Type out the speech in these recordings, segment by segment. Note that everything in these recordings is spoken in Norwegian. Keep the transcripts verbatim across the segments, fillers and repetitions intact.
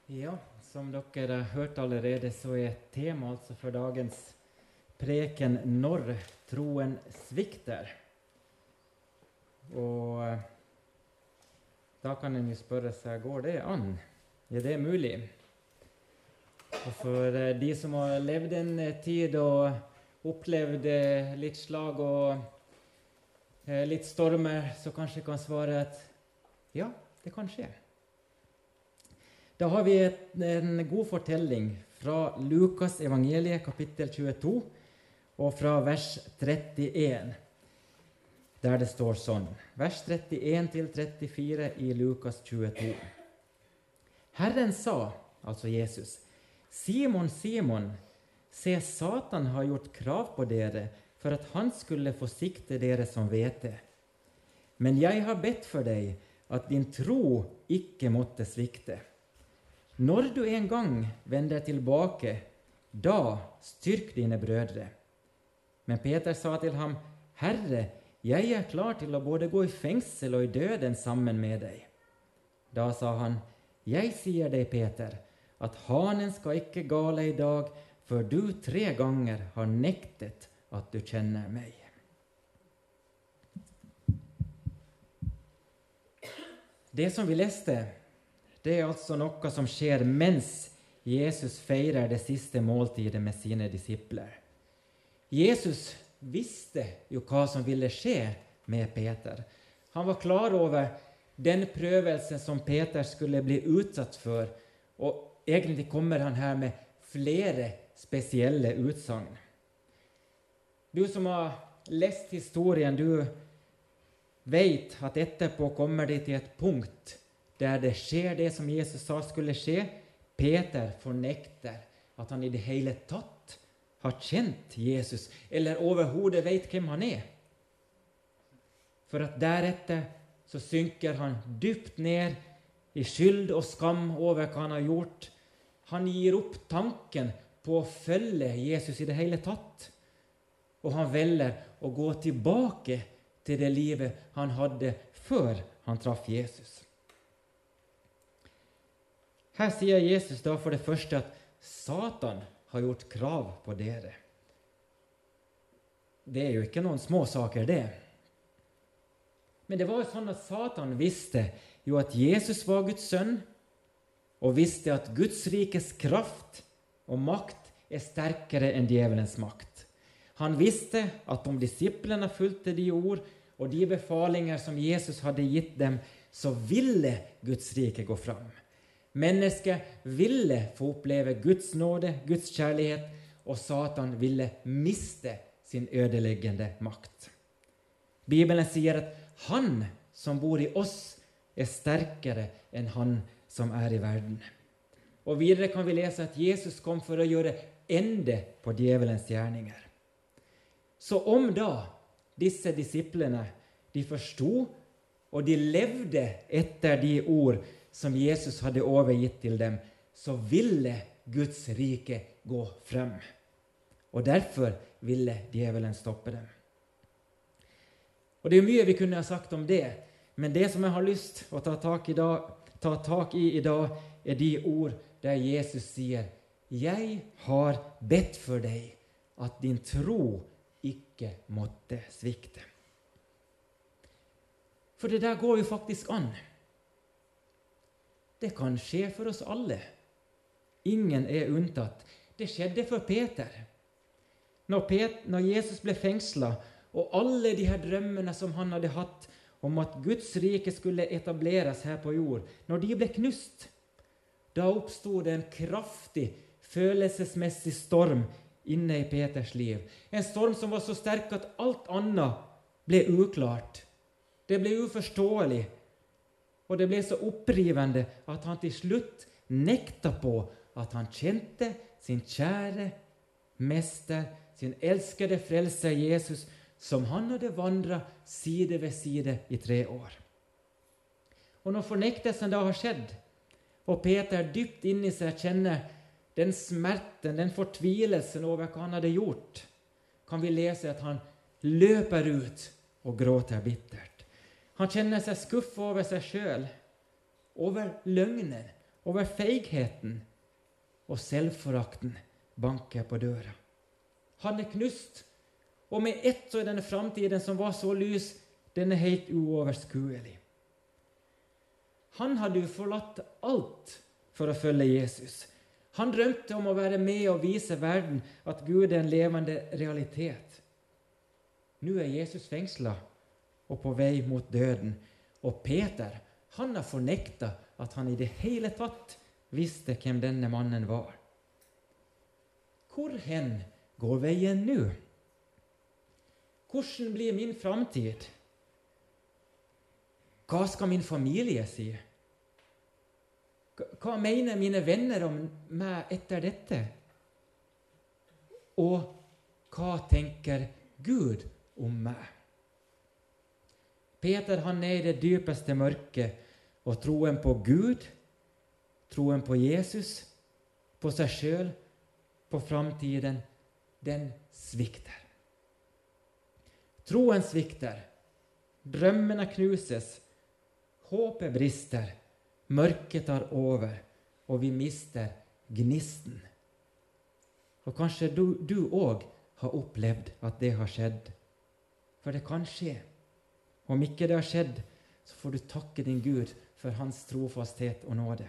Ja, som dere har hørt allerede, så er tema altså for dagens preken når troen svikter. Og da kan en jo spørre seg, går det an? Er det mulig? Og for de som har levd en tid og opplevd litt slag og litt stormer, så kanskje kan svare at ja, det kan skje. Da har vi et, en god fortelling fra Lukas evangeliet, kapittel tjueto, og fra vers trettien, der det står sånn. Vers trettien til trettifire i Lukas tjueto. Herren sa, altså Jesus, Simon, Simon, se, Satan har gjort krav på dere for at han skulle forsikte dere som hvete. Men jeg har bedt for deg at din tro ikke måtte svikte. Når du en gang vender tilbake, da styrk dine brødre. Men Peter sa til ham, Herre, jeg er klar til å både gå i fengsel og i døden sammen med deg. Da sa han, jeg sier deg, Peter, at hanen skal ikke gale i dag, før du tre ganger har nektet at du kjenner meg. Det som vi leste, det er altså noe som skjer mens Jesus feirer det siste måltidet med sine disipler. Jesus visste jo hva som ville skje med Peter. Han var klar over den prøvelsen som Peter skulle bli utsatt for, og egentlig kommer han her med flere spesielle utsagn. Du som har lest historien, du vet at etterpå kommer de til et punkt der det skjer det som Jesus sa skulle skje. Peter fornekter at han i det hele tatt har kjent Jesus, eller overhodet vet hvem han er. For at deretter så synker han dypt ned i skyld og skam over hva han har gjort. Han gir opp tanken på å følge Jesus i det hele tatt. Og han velger å gå tilbake til det livet han hadde før han traff Jesus. Her sier Jesus da for det første at Satan har gjort krav på dere. Det er jo ikke noen små saker, det. Men det var jo sånn at Satan visste jo at Jesus var Guds sønn, og visste at Guds rikes kraft og makt er sterkere enn djevelens makt. Han visste at om disiplene fulgte de ord og de befalinger som Jesus hadde gitt dem, så ville Guds rike gå fram. Mennesket ville få oppleve Guds nåde, Guds kjærlighet, og Satan ville miste sin ødeleggende makt. Bibelen sier at han som bor i oss er sterkere enn han som er i verden. Og videre kan vi lese at Jesus kom for å gjøre ende på djevelens gjerninger. Så om da disse disiplene, de forstod, og de levde etter de ord som Jesus hadde overgitt til dem, så ville Guds rike gå frem. Og derfor ville djevelen stoppe dem. Og det er mye vi kunne ha sagt om det, men det som jeg har lyst å ta tak i, dag, ta tak i i dag, er de ord der Jesus sier, «Jeg har bedt for deg at din tro ikke måtte svikte». For det der går jo faktisk an. Det kan skje for oss alle. Ingen er unntatt. Det skjedde for Peter. Når, Pet- når Jesus ble fengslet, og alle de her drømmene som han hadde hatt om at Guds rike skulle etableres her på jord, når de ble knust, da oppstod det en kraftig følelsesmessig storm inne i Peters liv. En storm som var så sterk at alt annet ble uklart. Det ble uforståelig. Og det ble så opprivende at han til slutt nekta på at han kjente sin kjære mester, sin elskede frelser Jesus, som han hadde vandret side ved side i tre år. Og når fornektelsen da har skjedd, og Peter dypt inni seg kjenner den smerten, den fortvilelsen over hva han hadde gjort, kan vi lese at han løper ut og gråter bittert. Han kjenner seg skuffet over seg selv, over løgnen, over feigheten, og selvforakten banker på døra. Han er knust, og med ett så er denne framtiden som var så lys, den er helt uoverskuelig. Han hadde jo forlatt alt for å følge Jesus. Han drømte om å være med og vise verden at Gud er en levende realitet. Nå er Jesus fengslet og på vei mot døden, og Peter, han har fornektet at han i det hele tatt visste hvem denne mannen var. Hvor hen går veien nå? Hvordan blir min framtid? Hva skal min familie si? Hva mener mine venner om meg etter dette? Og hva tenker Gud om meg? Peter, han er i det dypeste mørket, og troen på Gud, troen på Jesus, på seg selv, på framtiden, den svikter. Troen svikter, drømmene knuses, håpet brister, mørket tar over, og vi mister gnisten. Og kanskje du, du også har opplevd at det har skjedd. For det kan skje. Om ikke det har skjedd, så får du takke din Gud for hans trofasthet og nåde.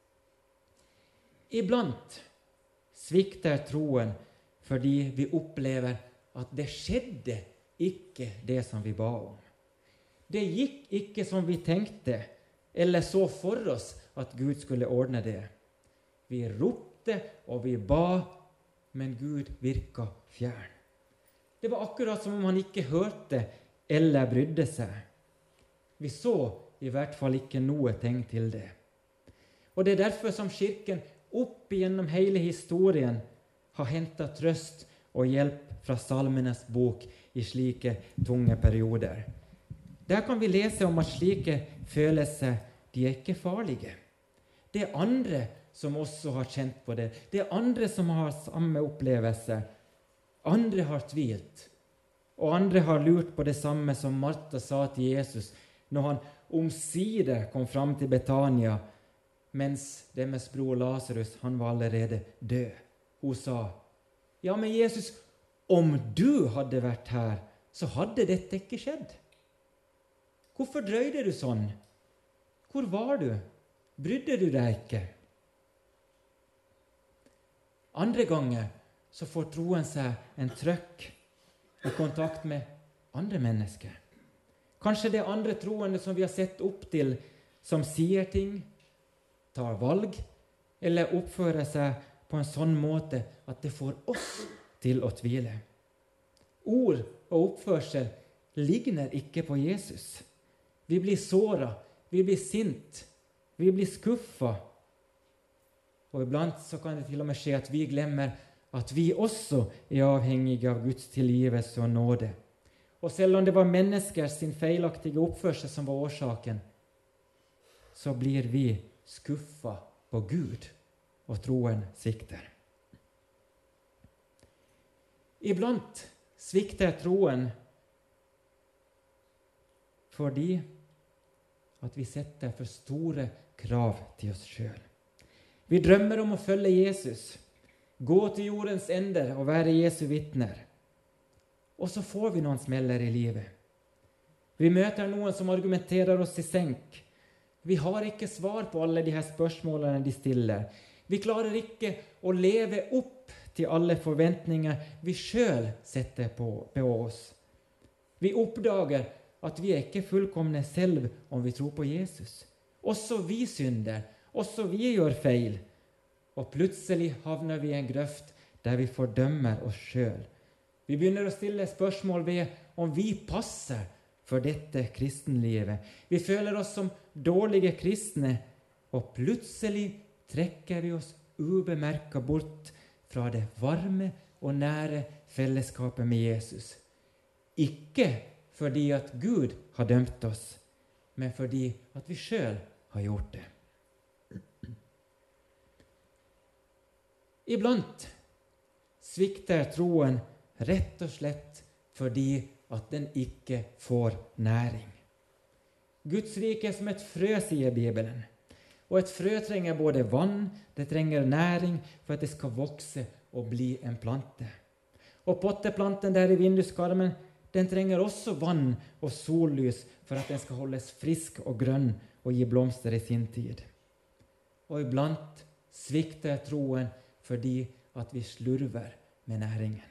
Iblant svikter troen fordi vi opplever at det skjedde ikke det som vi ba om. Det gikk ikke som vi tenkte, eller så for oss at Gud skulle ordne det. Vi ropte og vi ba, men Gud virka fjern. Det var akkurat som om han ikke hørte eller brydde seg. Vi så i hvert fall ikke noe tegn til det. Og det er derfor som kirken opp gjennom hele historien har hentet trøst og hjelp fra Salmenes bok i slike tunge perioder. Der kan vi lese om at slike følelser, de er ikke farlige. Det er andre som også har kjent på det. Det er andre som har samme opplevelse. Andre har tvilt. Og andre har lurt på det samme som Martha sa til Jesus når han omsider kom fram til Betania, mens deres bror Lazarus, han var allerede død. Hun sa, ja, men Jesus, om du hadde vært her, så hadde dette ikke skjedd. Hvorfor drøyde du sånn? Hvor var du? Brydde du deg ikke? Andre ganger så får troen seg en trøkk i kontakt med andre mennesker. Kanskje det er andre troende som vi har sett opp til, som sier ting, tar valg, eller oppfører seg på en sånn måte at det får oss til å tvile. Ord og oppførsel ligner ikke på Jesus. Vi blir såret, vi blir sint, vi blir skuffet. Og iblant så kan det til og med skje at vi glemmer at vi også er avhengige av Guds tilgivelse og nåde. Og selv om det var menneskers sin feilaktige oppførsel som var årsaken, så blir vi skuffet på Gud, og troen svikter. Iblant svikter troen fordi at vi setter for store krav til oss selv. Vi drømmer om å følge Jesus, gå til jordens ender og være Jesu vitner. Og så får vi noen smeller i livet. Vi møter noen som argumenterer oss i senk. Vi har ikke svar på alle de her spørsmålene de stiller. Vi klarer ikke å leve opp til alle forventninger vi selv setter på, på oss. Vi oppdager at vi er ikke fullkomne selv om vi tror på Jesus. Også vi synder, også vi gjør feil. Og plutselig havner vi i en grøft der vi fordømmer oss selv. Vi begynner å stille spørsmål ved om vi passer for dette kristenlivet. Vi føler oss som dårlige kristne, og plutselig trekker vi oss ubemerket bort fra det varme og nære fellesskapet med Jesus. Ikke fordi at Gud har dømt oss, men fordi at vi selv har gjort det. Iblant svikter troen rett og slett fordi at den ikke får næring. Guds rike er som et frø, sier Bibelen. Og et frø trenger både vann, det trenger næring for at det skal vokse og bli en plante. Og potteplanten der i vinduskarmen, den trenger også vann og sollys for at den skal holdes frisk og grønn og gi blomster i sin tid. Og iblant svikter troen fordi at vi slurver med næringen.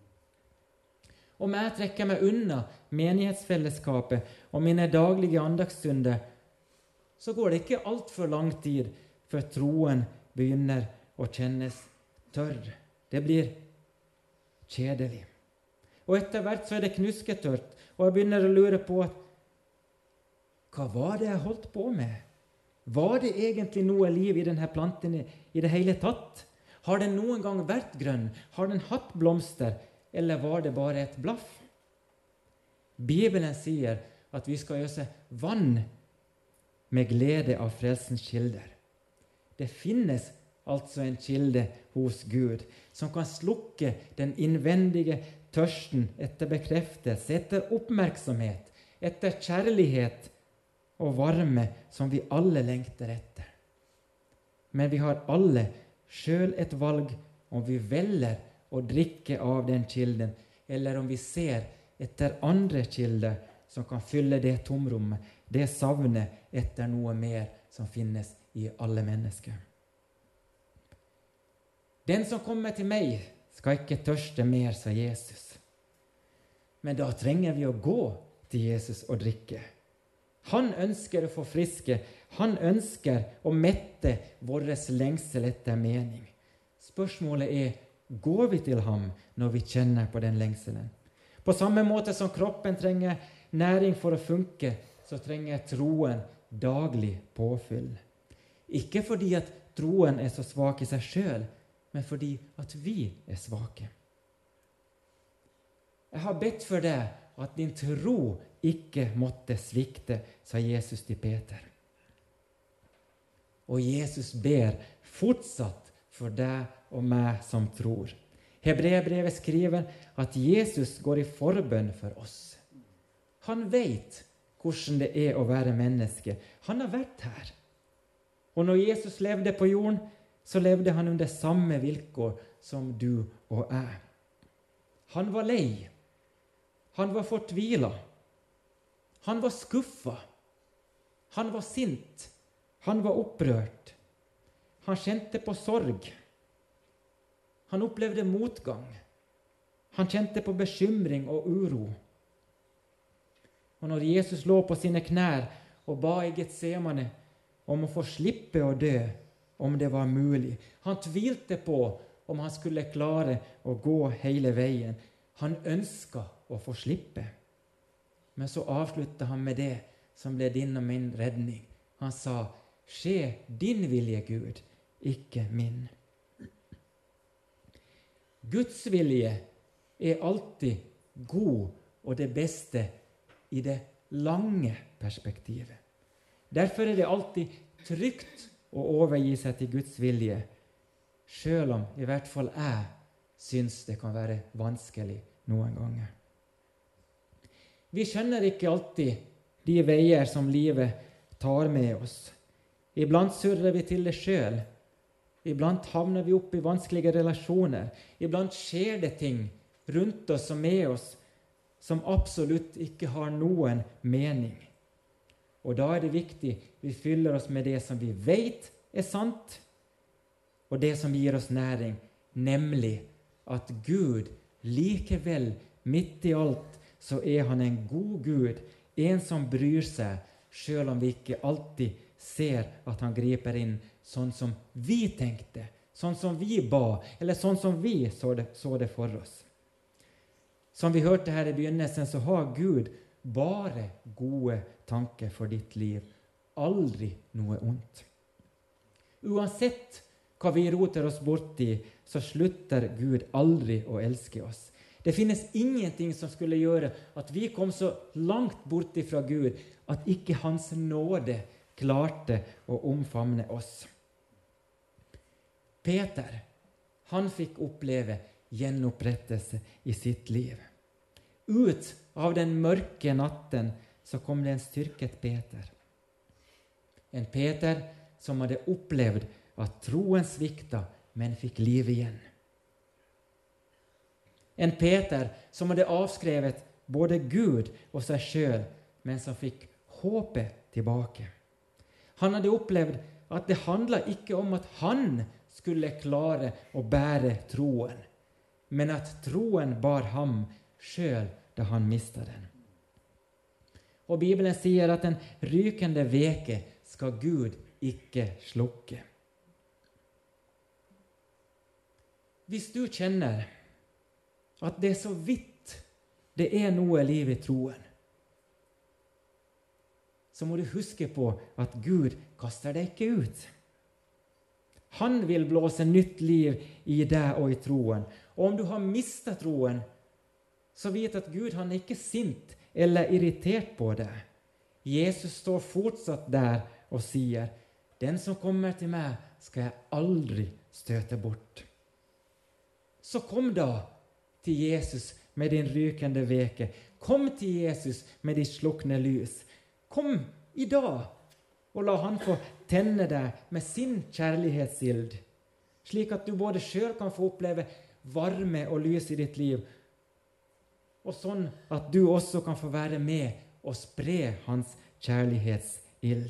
Om jeg trekker meg unna menighetsfellesskapet og mine daglige andagsstunder, så går det ikke alt for lang tid før troen begynner å kjennes tørr. Det blir kjedelig. Og etter hvert så er det knusketørt, og jeg begynner å lure på hva var det jeg holdt på med? Var det egentlig noe liv i denne planten i det hele tatt? Har den noen gang vært grønn? Har den hatt blomster? Eller var det bare et blaff? Bibelen sier at vi skal øse vann med glede av frelsens kilder. Det finnes altså en kilde hos Gud som kan slukke den innvendige tørsten etter bekreftelse, etter oppmerksomhet, etter kjærlighet og varme som vi alle lengter etter. Men vi har alle selv et valg om vi velger å drikke av den kilden, eller om vi ser etter andre kilder som kan fylle det tomrommet, det savnet etter noe mer som finnes i alle mennesker. Den som kommer til meg, skal ikke tørste mer, sa Jesus. Men da trenger vi å gå til Jesus og drikke. Han ønsker å forfriske, han ønsker å mette vår lengsel etter mening. Spørsmålet er, går vi til ham når vi kjenner på den lengselen? På samme måte som kroppen trenger næring for å funke, så trenger troen daglig påfyll. Ikke fordi at troen er så svak i seg selv, men fordi at vi er svake. Jeg har bedt for deg at din tro ikke måtte svikte, sa Jesus til Peter. Og Jesus ber fortsatt for deg og meg som tror. Hebreerbrevet skriver at Jesus går i forbønn for oss. Han vet hvordan det er å være menneske. Han har vært her. Og når Jesus levde på jorden, så levde han under samme vilkår som du og jeg. Han var lei. Han var fortvilet. Han var skuffet. Han var sint. Han var opprørt. Han kjente på sorg. Han opplevde motgang. Han kjente på bekymring og uro. Og når Jesus lå på sine knær og ba i Getsemane om å få slippe å dø, om det var mulig. Han tvilte på om han skulle klare å gå hele veien. Han ønsket å få slippe. Men så avsluttet han med det som ble din og min redning. Han sa, skje din vilje, Gud, ikke min. Guds vilje er alltid god og det beste i det lange perspektivet. Derfor er det alltid trygt å overgi seg til Guds vilje, selv om i hvert fall jeg syns det kan være vanskelig noen ganger. Vi skjønner ikke alltid de veier som livet tar med oss. Iblant surrer vi til det selv. Iblant havner vi opp i vanskelige relasjoner. Iblant skjer det ting rundt oss og med oss som absolutt ikke har noen mening. Og da er det viktig vi fyller oss med det som vi vet er sant, og det som gir oss næring, nemlig at Gud likevel, midt i alt, så er han en god Gud, en som bryr seg, selv om vi ikke alltid ser at han griper inn sånn som vi tenkte, sånn som vi ba, eller sånn som vi så det, så det for oss. Som vi hørte her i begynnelsen, så har Gud bare gode tanker for ditt liv. Aldri noe ondt. Uansett hva vi roter oss bort i, så slutter Gud aldri å elske oss. Det finnes ingenting som skulle gjøre at vi kom så langt bort ifra Gud, at ikke hans nåde klarte å omfamne oss. Peter, han fikk oppleve gjenopprettelse i sitt liv. Ut av den mørke natten så kom det en styrket Peter. En Peter som hadde opplevd at troen svikta, men fikk liv igjen. En Peter som hadde avskrevet både Gud og seg selv, men som fikk håpet tilbake. Han hadde opplevd at det handlet ikke om at han skulle klare å bære troen, men at troen bar ham selv da han mistet den. Og Bibelen sier at en rykende veke skal Gud ikke slukke. Hvis du kjenner at det er så vidt det er noe liv i troen, så må du huske på at Gud kaster deg ikke ut. Han vil blåse nytt liv i deg og i troen. Og om du har mistet troen, så vet at Gud han er ikke sint eller irritert på deg. Jesus står fortsatt der og sier, den som kommer til meg skal jeg aldri støte bort. Så kom da til Jesus med din rykende veke. Kom til Jesus med ditt slukne lys. Kom i dag og la han få tenne deg med sin kjærlighetsild, slik at du både selv kan få oppleve varme og lys i ditt liv, og sånn at du også kan få være med og spre hans kjærlighetsild.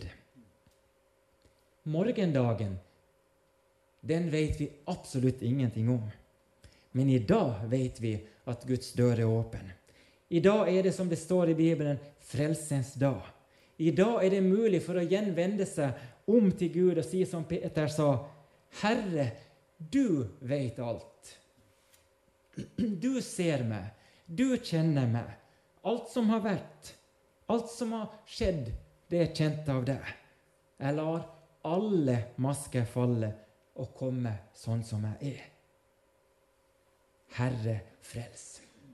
Morgendagen, den vet vi absolutt ingenting om. Men i dag vet vi at Guds dør er åpen. I dag er det som det står i Bibelen, frelsens dag. I dag er det mulig for å gjenvende seg om til Gud og si som Peter sa, Herre, du vet alt. Du ser meg, du kjenner meg. Alt som har vært, alt som har skjedd, det er kjent av deg. Jeg lar alle masker falle og komme sånn som jeg er. Herre, frels.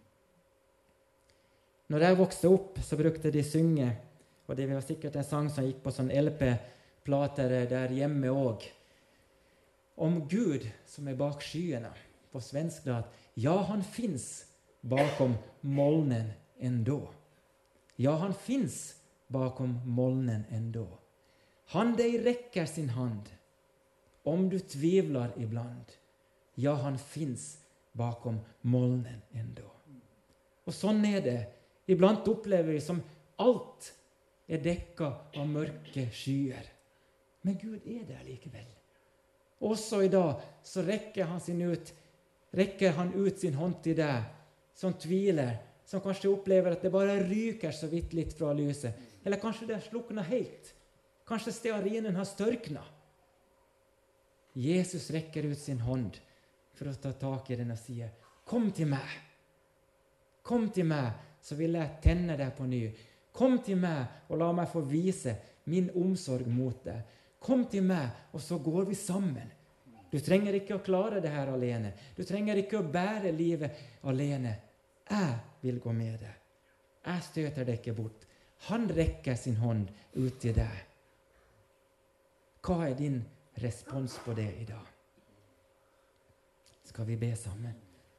Når jeg vokste opp, så brukte de synge, og det var sikkert en sang som gikk på sånn L P-plater der hjemme også, om Gud som er bak skyene. På svensk da, ja, han finns bakom molnen ändå. Ja, han finns bakom molnen ändå. Han dig räcker sin hand, om du tvivlar ibland. Ja, han finns bakom molnen ändå. Og sånn er det. Iblant opplever vi som alt er dekket av mørke skyer. Men Gud er der likevel. Også i dag så rekker han, sin ut, rekker han ut sin hånd til deg, som tviler, som kanskje opplever at det bare ryker så vidt litt fra lyset. Eller kanskje det er sluknet helt. Kanskje stearinen har størknet. Jesus rekker ut sin hånd for å ta tak i den og sier, kom til meg. Kom til meg, så vil jeg tenne deg på ny. Kom til meg og la meg få vise min omsorg mot deg. Kom til meg, og så går vi sammen. Du trenger ikke å klare det her alene. Du trenger ikke å bære livet alene. Jeg vil gå med deg. Jeg støter deg ikke bort. Han rekker sin hånd ut til deg. Hva er din respons på det i dag? Skal vi be sammen?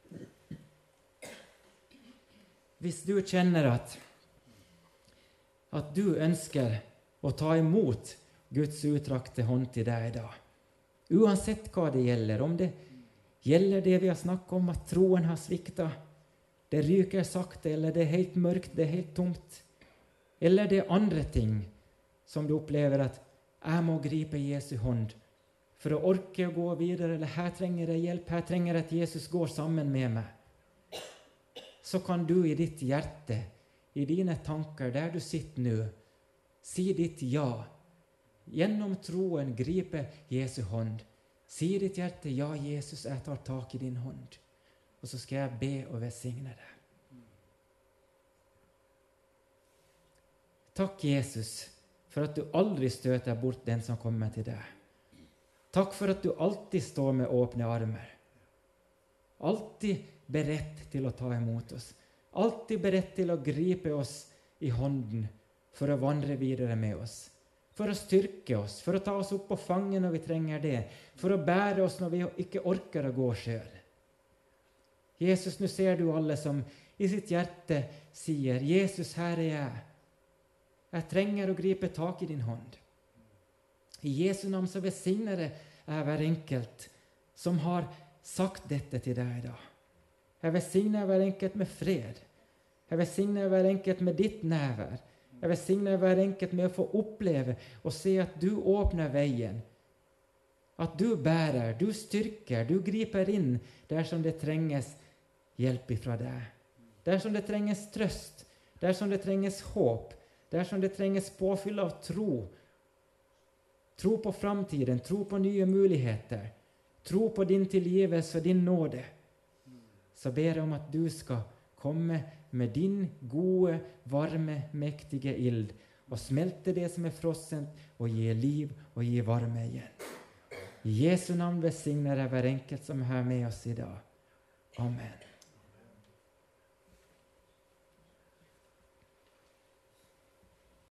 Hvis du kjenner at at du ønsker å ta imot Guds utrakte hånd til deg i dag, uansett hva det gjelder, om det gjelder det vi har snakket om, at troen har sviktet, det ryker sakte, eller det er helt mørkt, det er helt tomt, eller det er andre ting som du opplever at jeg må gripe Jesu hånd for å orke å gå videre, eller her trenger jeg hjelp, her trenger jeg at Jesus går sammen med meg, så kan du i ditt hjerte, i dine tanker, der du sitter nå, si ditt ja. Gjennom troen gripe Jesu hånd. Si i ditt hjerte, ja, Jesus, jeg tar tak i din hånd. Og så skal jeg be og velsigne deg. Takk, Jesus, for at du aldri støter bort den som kommer til deg. Takk for at du alltid står med åpne armer. Alltid beredt til å ta imot oss. Alltid beredt til å gripe oss i hånden for å vandre videre med oss. For å styrke oss, for å ta oss opp på fanget når vi trenger det. For å bære oss når vi ikke orker å gå selv. Jesus, nå ser du alle som i sitt hjerte sier, Jesus, her er jeg. Jeg trenger å gripe tak i din hånd. I Jesu navn så velsigner jeg hver enkelt som har sagt dette til deg i dag. Jeg velsigner hver enkelt med fred. Jeg velsigner hver enkelt med ditt nærvær. Jeg velsigner hver enkelt med å få oppleve og se at du åpner veien. At du bærer, du styrker, du griper inn der som det trenges hjelp ifra deg. Der som det trenges trøst, der som det trenges håp, der som det trenges påfyll av tro. Tro på framtiden, tro på nye muligheter, tro på din tilgivelse og din nåde. Så ber jeg om at du skal komme med din gode, varme, mektige ild og smelte det som er frossent og gi liv og gi varme igjen. I Jesu navn velsigner jeg hver enkelt som er med oss i dag. Amen.